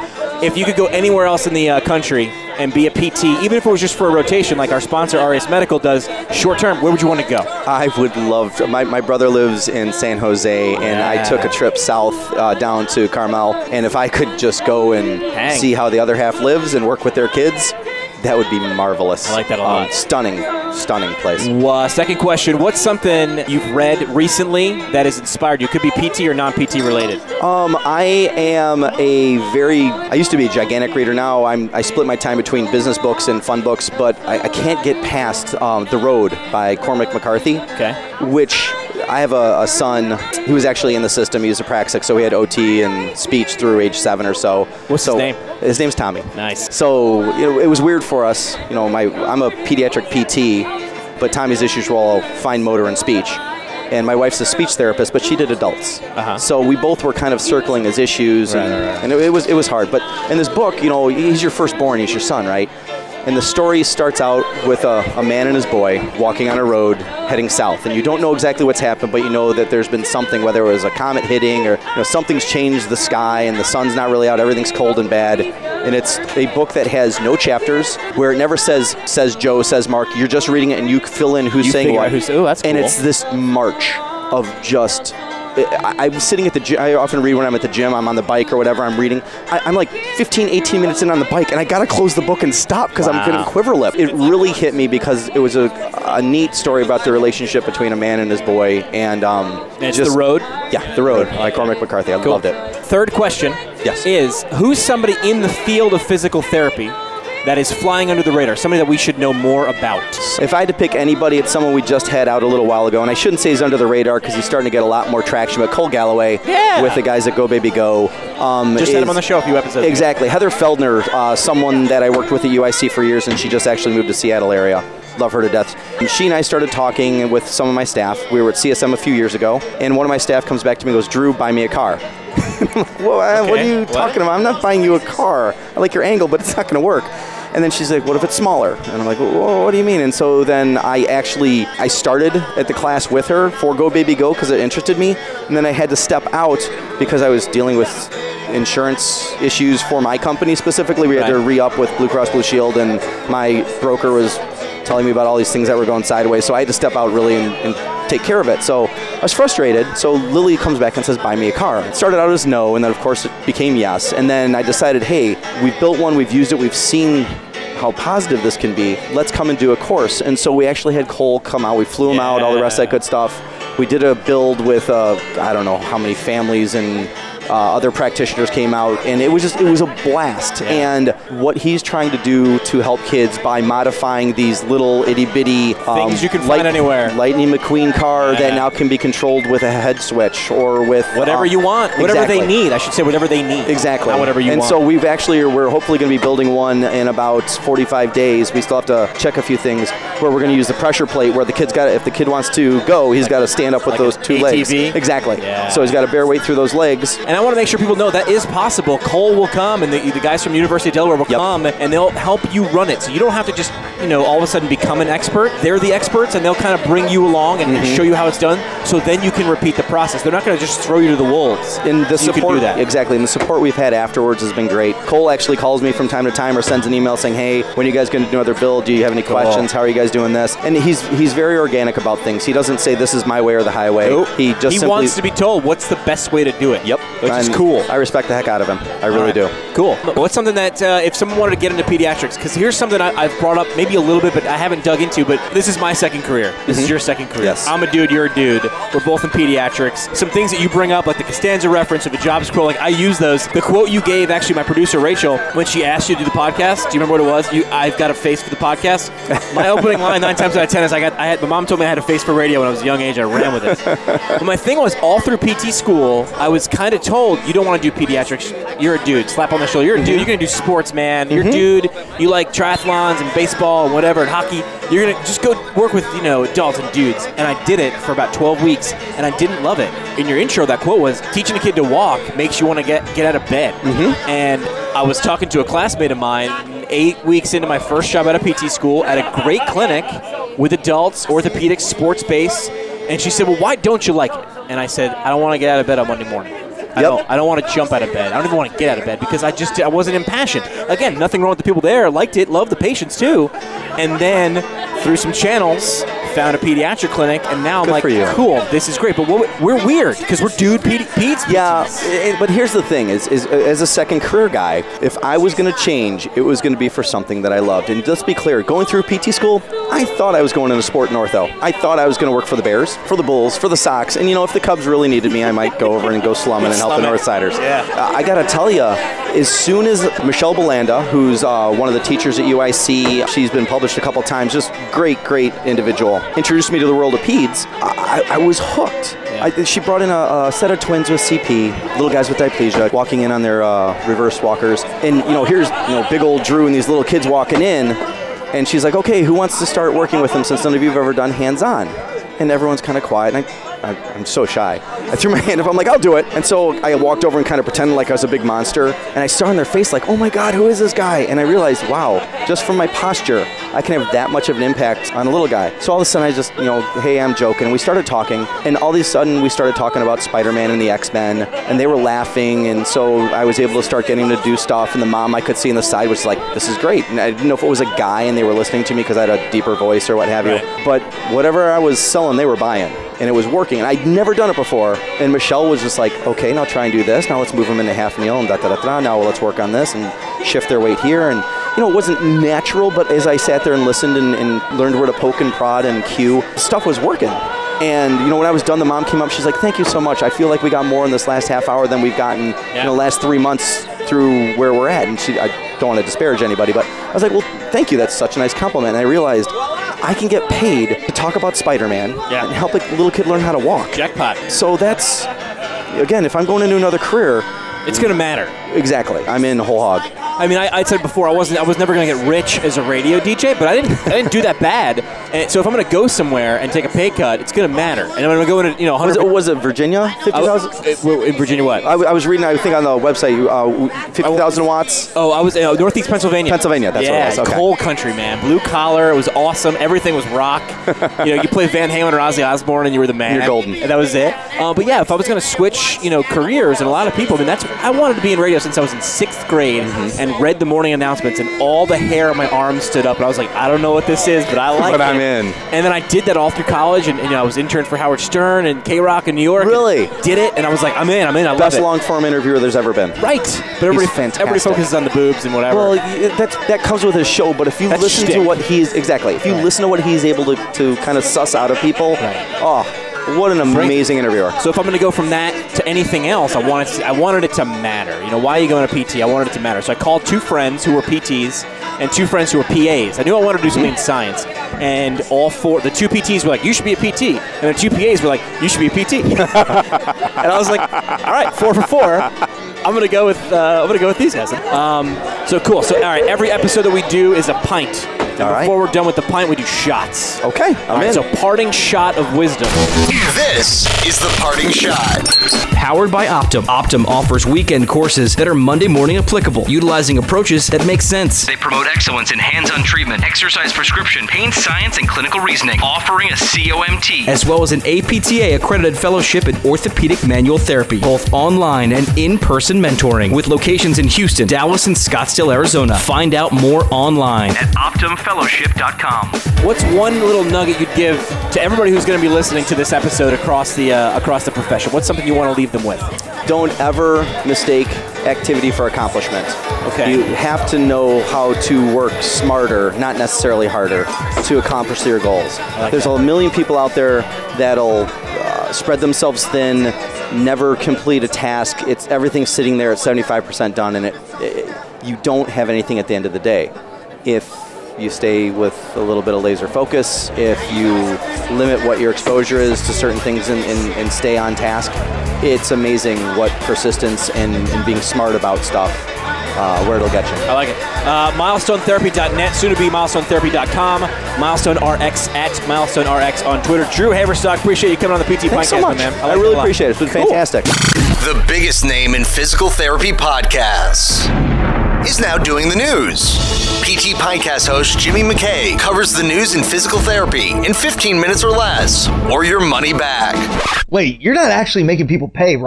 Speaker 3: If you could go anywhere else in the uh, country and be a P T, even if it was just for a rotation, like our sponsor Arias Medical does, short term, where would you want to go?
Speaker 4: I would love to. My, my brother lives in San Jose, and
Speaker 3: Yeah.
Speaker 4: I took a trip south uh, down to Carmel, and if I could just go and
Speaker 3: Hang.
Speaker 4: see how the other half lives and work with their kids, that would be marvelous.
Speaker 3: I like that a lot.
Speaker 4: Um, stunning, stunning place.
Speaker 3: Uh, second question, what's something you've read recently that has inspired you? Could be P T or non-P T related.
Speaker 4: Um, I am a very, I used to be a gigantic reader. Now I'm, I split my time between business books and fun books, but I, I can't get past um, The Road by Cormac McCarthy,
Speaker 3: Okay.
Speaker 4: which I have a, a son who was actually in the system. He was a praxic, so he had O T and speech through age seven or so.
Speaker 3: What's
Speaker 4: so
Speaker 3: his name?
Speaker 4: His name's Tommy.
Speaker 3: Nice.
Speaker 4: So it, it was weird for us. You know, my I'm a pediatric P T, but Tommy's issues were all fine motor and speech. And my wife's a speech therapist, but she did adults.
Speaker 3: Uh-huh.
Speaker 4: So we both were kind of circling his issues,
Speaker 3: Right,
Speaker 4: and,
Speaker 3: right, right.
Speaker 4: and it, it was it was hard. But in this book, you know, he's your firstborn, he's your son, right? And the story starts out with a, a man and his boy walking on a road heading south. And you don't know exactly what's happened, but you know that there's been something, whether it was a comet hitting or you know something's changed the sky and the sun's not really out, everything's cold and bad. And it's a book that has no chapters, where it never says, says Joe, says Mark. You're just reading it and you fill in who's
Speaker 3: You
Speaker 4: saying
Speaker 3: figure
Speaker 4: what.
Speaker 3: out who's- ooh, that's
Speaker 4: And
Speaker 3: cool.
Speaker 4: it's this march of just... I, I'm sitting at the gym. I often read when I'm at the gym. I'm on the bike or whatever. I'm reading. I, I'm like fifteen, eighteen minutes in on the bike, and I gotta close the book and stop because I'm
Speaker 3: Wow.
Speaker 4: getting quiver lip. It really hit me because it was a, a neat story about the relationship between a man and his boy, and um,
Speaker 3: And it's
Speaker 4: just-
Speaker 3: The Road?
Speaker 4: Yeah, The Road
Speaker 3: I
Speaker 4: by
Speaker 3: like it.
Speaker 4: Cormac McCarthy. I
Speaker 3: Cool.
Speaker 4: loved it.
Speaker 3: Third question
Speaker 4: Yes.
Speaker 3: is, who's somebody in the field of physical therapy that is flying under the radar, somebody that we should know more about?
Speaker 4: If I had to pick anybody, it's someone we just had out a little while ago, and I shouldn't say he's under the radar because he's starting to get a lot more traction. But Cole Galloway,
Speaker 3: Yeah.
Speaker 4: with the guys at Go Baby Go, um,
Speaker 3: Just had him
Speaker 4: is-
Speaker 3: on the show a few episodes ago.
Speaker 4: Exactly. Heather Feldner, uh, someone that I worked with at U I C for years, and she just actually moved to Seattle area. Love her to death. And she and I started talking with some of my staff. We were at C S M a few years ago, and one of my staff comes back to me and goes, "Drew, buy me a car." I'm like, Whoa, uh, what are
Speaker 3: Okay.
Speaker 4: you
Speaker 3: What?
Speaker 4: talking about? I'm not buying you a car. I like your angle, but it's not going to work. And then she's like, what if it's smaller? And I'm like, well, what do you mean? And so then I actually, I started at the class with her for Go Baby Go because it interested me. And then I had to step out because I was dealing with insurance issues for my company specifically. We had to
Speaker 3: Right.
Speaker 4: re-up with Blue Cross Blue Shield, and my broker was telling me about all these things that were going sideways. So I had to step out really and, and take care of it. So I was frustrated. So Lily comes back and says, buy me a car. It started out as no, and then of course it became yes. And then I decided, hey, we've built one, we've used it, we've seen how positive this can be. Let's come and do a course. And so we actually had Cole come out. We flew him out, all the rest of that good stuff. We did a build with, uh, I don't know how many families and uh, other practitioners came out, and it was just, it was a blast.
Speaker 3: Yeah.
Speaker 4: And what he's trying to do to help kids by modifying these little itty bitty um,
Speaker 3: Things you can find anywhere.
Speaker 4: Lightning McQueen car
Speaker 3: Yeah.
Speaker 4: that now can be controlled with a head switch or with
Speaker 3: Whatever
Speaker 4: um,
Speaker 3: you want, whatever
Speaker 4: exactly.
Speaker 3: they need. I should say whatever they need.
Speaker 4: Exactly.
Speaker 3: Not whatever you
Speaker 4: and
Speaker 3: want.
Speaker 4: so we've actually, we're hopefully going to be building one in about forty-five days. We still have to check a few things where we're going to use the pressure plate where the kid's got, if the kid wants to go, he's got to stand up with
Speaker 3: like
Speaker 4: those
Speaker 3: an
Speaker 4: two
Speaker 3: A T V?
Speaker 4: legs. Exactly.
Speaker 3: Yeah.
Speaker 4: So he's got to bear weight through those legs.
Speaker 3: And I want to make sure people know that is possible. Cole will come, and the, the guys from the University of Delaware will
Speaker 4: Yep.
Speaker 3: come, and they'll help you run it. So you don't have to just, you know, all of a sudden become an expert. They're the experts, and they'll kind of bring you along and, and show you how it's done. So then you can repeat the process. They're not going to just throw you to the wolves.
Speaker 4: And the
Speaker 3: you
Speaker 4: support,
Speaker 3: can do that.
Speaker 4: exactly, and the support we've had afterwards has been great. Cole actually calls me from time to time or sends an email saying, hey, when are you guys going to do another build? Do you have any questions? How are you guys doing this? And he's he's very organic about things. He doesn't say this is my way or the highway.
Speaker 3: Nope.
Speaker 4: He just
Speaker 3: he
Speaker 4: simply,
Speaker 3: wants to be told what's the best way to do it.
Speaker 4: Yep.
Speaker 3: Which is
Speaker 4: And
Speaker 3: cool.
Speaker 4: I respect the heck out of him. I really do.
Speaker 3: Cool. What's something that uh, if someone wanted to get into pediatrics, because here's something I, I've brought up maybe a little bit, but I haven't dug into, but this is my second career. This is your second career.
Speaker 4: Yes.
Speaker 3: I'm a dude, you're a dude. We're both in pediatrics. Some things that you bring up, like the Costanza reference of a jobs quote, like I use those. The quote you gave, actually, my producer, Rachel, when she asked you to do the podcast, do you remember what it was? You, I've got a face for the podcast. My opening line, nine times out of ten, is I got, I had, my mom told me I had a face for radio when I was a young age. I ran with it. But my thing was, all through P T school, I was kind of told, you don't want to do pediatrics. You're a dude. Slap on the shoulder. You're a dude. You're going to do sports, man. You're a dude. You like triathlons and baseball and whatever and hockey. You're going to just go work with, you know, adults and dudes. And I did it for about twelve weeks, and I didn't love it. In your intro, that quote was, teaching a kid to walk makes you want to get, get out of bed. And I was talking to a classmate of mine eight weeks into my first job at a P T school at a great clinic with adults, orthopedics, sports base. And she said, well, why don't you like it? And I said, I don't want to get out of bed on Monday morning. I
Speaker 4: Yep.
Speaker 3: don't I don't want to jump out of bed. I don't even want to get out of bed because I just I wasn't impassioned. Again, nothing wrong with the people there. Liked it, loved the patients too. And then through some channels, found a pediatric clinic, and now I'm
Speaker 4: Good
Speaker 3: like,
Speaker 4: for you.
Speaker 3: cool, this is great. But what, we're weird because we're dude pedi- peds.
Speaker 4: Yeah, it, but here's the thing: is, is as a second career guy, if I was going to change, it was going to be for something that I loved. And let's be clear: going through P T school, I thought I was going into sport in ortho. I thought I was going to work for the Bears, for the Bulls, for the Sox, and you know, if the Cubs really needed me, I might go over and go slumming and help the Northsiders.
Speaker 3: Yeah.
Speaker 4: Uh, I got to tell you, as soon as Michelle Belanda, who's uh, one of the teachers at U I C, she's been published a couple times, just great, great individual, introduced me to the world of peds, I, I was hooked.
Speaker 3: Yeah.
Speaker 4: I, she brought in a, a set of twins with C P, little guys with diplegia, walking in on their uh, reverse walkers. And, you know, here's, you know, big old Drew and these little kids walking in. And she's like, okay, who wants to start working with them since none of you have ever done hands-on? And everyone's kind of quiet. And I, I, I'm so shy. I threw my hand up. I'm like, I'll do it. And so I walked over and kind of pretended like I was a big monster. And I saw in their face like, oh my God, who is this guy? And I realized, wow, just from my posture, I can have that much of an impact on a little guy. So all of a sudden I just, you know, hey, I'm joking. We started talking. And all of a sudden we started talking about Spider-Man and the X-Men. And they were laughing. And so I was able to start getting to do stuff. And the mom I could see on the side was like, this is great. And I didn't know if it was a guy and they were listening to me because I had a deeper voice or what have you.
Speaker 3: Right.
Speaker 4: But whatever I was selling, they were buying. And it was working. And I'd never done it before. And Michelle was just like, okay, now try and do this. Now let's move them into half kneel and da da da da. Now let's work on this and shift their weight here. And, you know, it wasn't natural, but as I sat there and listened and, and learned where to poke and prod and cue, stuff was working. And, you know, when I was done, the mom came up. She's like, thank you so much. I feel like we got more in this last half hour than we've gotten
Speaker 3: Yeah.
Speaker 4: in the last three months through where we're at. And she, I don't want to disparage anybody, but I was like, well, thank you. That's such a nice compliment. And I realized I can get paid to talk about Spider-Man
Speaker 3: Yeah.
Speaker 4: and help a little kid learn how to walk.
Speaker 3: Jackpot.
Speaker 4: So that's, again, if I'm going into another career,
Speaker 3: It's going to matter.
Speaker 4: exactly, I'm in whole hog.
Speaker 3: I mean, I, I said before I wasn't, I was never going to get rich as a radio D J, but I didn't, I didn't do that bad. And so if I'm going to go somewhere and take a pay cut, it's going to matter. And I'm going to go into, you know, one
Speaker 4: Was
Speaker 3: hundred.
Speaker 4: it, was it Virginia, fifty thousand?
Speaker 3: In Virginia, what?
Speaker 4: I, w- I was reading, I think on the website, uh, fifty thousand watts.
Speaker 3: Oh, I was uh, Northeast Pennsylvania.
Speaker 4: Pennsylvania, that's what it
Speaker 3: yeah,
Speaker 4: was, okay.
Speaker 3: coal country, man. Blue collar. It was awesome. Everything was rock. You know, you play Van Halen or Ozzy Osbourne, and you were the man.
Speaker 4: You're golden.
Speaker 3: And that was it. Uh, but yeah, if I was going to switch, you know, careers, and a lot of people, I mean, that's I wanted to be in radio since I was in sixth grade,
Speaker 4: Mm-hmm.
Speaker 3: and read the morning announcements, and all the hair on my arms stood up, and I was like, I don't know what this is, but I like
Speaker 4: But
Speaker 3: it.
Speaker 4: I'm in.
Speaker 3: And then I did that all through college, and, and, you know, I was intern for Howard Stern and K-Rock in New York. and
Speaker 4: Really?
Speaker 3: Did it, and I was like, I'm in, I'm in, I love
Speaker 4: Best
Speaker 3: it.
Speaker 4: long-form interviewer there's ever been.
Speaker 3: Right. But everybody,
Speaker 4: fantastic.
Speaker 3: everybody focuses on the boobs and whatever.
Speaker 4: Well, y- that's, that comes with his show, but if you
Speaker 3: That's
Speaker 4: listen
Speaker 3: shtick.
Speaker 4: to what he's, exactly, if you
Speaker 3: Right.
Speaker 4: listen to what he's able to, to kind of suss out of people,
Speaker 3: Right.
Speaker 4: oh, what an amazing interviewer.
Speaker 3: So if I'm going to go from that to anything else, I wanted to, I wanted it to matter. You know, why are you going to P T? I wanted it to matter. So I called two friends who were P Ts and two friends who were P As. I knew I wanted to do something in science. And all four, the two P Ts were like, you should be a P T. And the two P As were like, you should be a P T. And I was like, all right, four for four. I'm gonna go with uh, I'm gonna go with these guys. Um, so cool. So all right, every episode that we do is a pint. And
Speaker 4: All right.
Speaker 3: before we're done with the pint, we do shots.
Speaker 4: Okay, I'm
Speaker 3: All right,
Speaker 4: in.
Speaker 3: so parting shot of wisdom.
Speaker 2: This is the parting shot.
Speaker 1: Powered by Optum. Optum offers weekend courses that are Monday morning applicable, utilizing approaches that make sense. They promote excellence in hands-on treatment, exercise prescription, pain science, and clinical reasoning, offering a C O M T, as well as an A P T A-accredited fellowship in orthopedic manual therapy, both online and in-person mentoring, with locations in Houston, Dallas, and Scottsdale, Arizona. Find out more online at optum fellowship dot com.
Speaker 3: What's one little nugget you'd give to everybody who's going to be listening to this episode across the uh, across the profession? What's something you want to leave them with?
Speaker 4: Don't ever mistake activity for accomplishment.
Speaker 3: Okay.
Speaker 4: You have to know how to work smarter, not necessarily harder, to accomplish your goals.
Speaker 3: like
Speaker 4: There's
Speaker 3: that.
Speaker 4: a million people out there that'll uh, spread themselves thin, never complete a task. It's everything's sitting there at seventy-five percent done, and it, it you don't have anything at the end of the day. If you stay with a little bit of laser focus, if you limit what your exposure is to certain things and, and, and stay on task, it's amazing what persistence and, and being smart about stuff, uh, where it'll get you.
Speaker 3: I like it. Uh, milestone therapy dot net, soon to be milestone therapy dot com, Milestone R X at Milestone R X on Twitter. Drew Haverstock, appreciate you coming on the P T
Speaker 4: Thanks so
Speaker 3: podcast,
Speaker 4: much.
Speaker 3: man.
Speaker 4: I,
Speaker 3: like
Speaker 4: really
Speaker 3: a lot.
Speaker 4: appreciate it. It's been
Speaker 3: Cool.
Speaker 4: fantastic.
Speaker 2: The biggest name in physical therapy podcasts is now doing the news. P T Pintcast host Jimmy McKay covers the news in physical therapy in fifteen minutes or less, or your money back.
Speaker 6: Wait, you're not actually making people pay, right?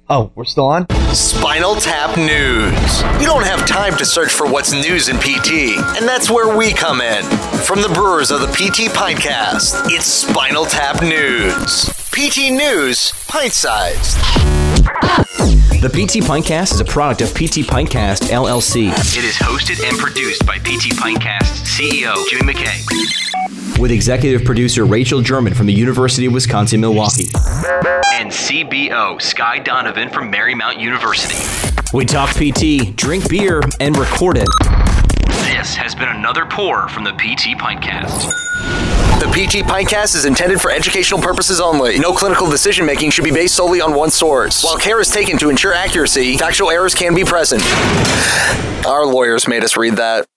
Speaker 6: Oh, we're still on?
Speaker 2: Spinal Tap News. You don't have time to search for what's news in P T, and that's where we come in. From the brewers of the P T Pintcast, it's Spinal Tap News. P T News, pint-sized.
Speaker 1: The P T Pintcast is a product of P T Pintcast, L L C.
Speaker 7: It is hosted and produced by P T Pintcast C E O Jimmy McKay.
Speaker 1: With executive producer Rachel German from the University of Wisconsin-Milwaukee.
Speaker 7: And C B O Sky Donovan from Marymount University.
Speaker 1: We talk P T, drink beer, and record it.
Speaker 7: This has been another pour from the P T Pintcast.
Speaker 2: The P T Pintcast is intended for educational purposes only. No clinical decision-making should be based solely on one source. While care is taken to ensure accuracy, factual errors can be present. Our lawyers made us read that.